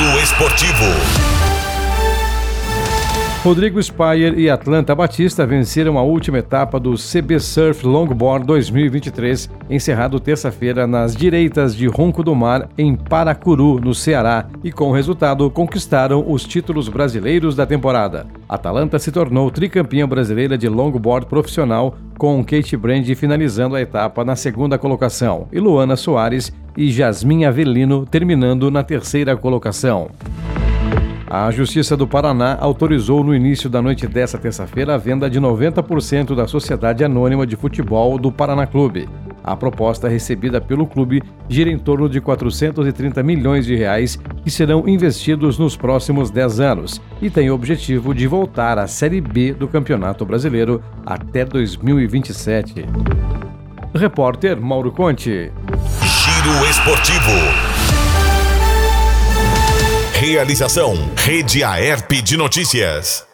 Giro Esportivo. Rodrigo Speyer e Atlanta Batista venceram a última etapa do CB Surf Longboard 2023, encerrado terça-feira nas direitas de Ronco do Mar, em Paracuru, no Ceará, e com o resultado conquistaram os títulos brasileiros da temporada. Atlanta se tornou tricampeã brasileira de longboard profissional, com Kate Brand finalizando a etapa na segunda colocação, e Luana Soares e Jasmin Avelino terminando na terceira colocação. A Justiça do Paraná autorizou no início da noite desta terça-feira a venda de 90% da Sociedade Anônima de Futebol do Paraná Clube. A proposta recebida pelo clube gira em torno de 430 milhões de reais que serão investidos nos próximos 10 anos e tem o objetivo de voltar à Série B do Campeonato Brasileiro até 2027. Repórter Mauro Conte. Giro Esportivo. Realização: Rede Aerp de Notícias.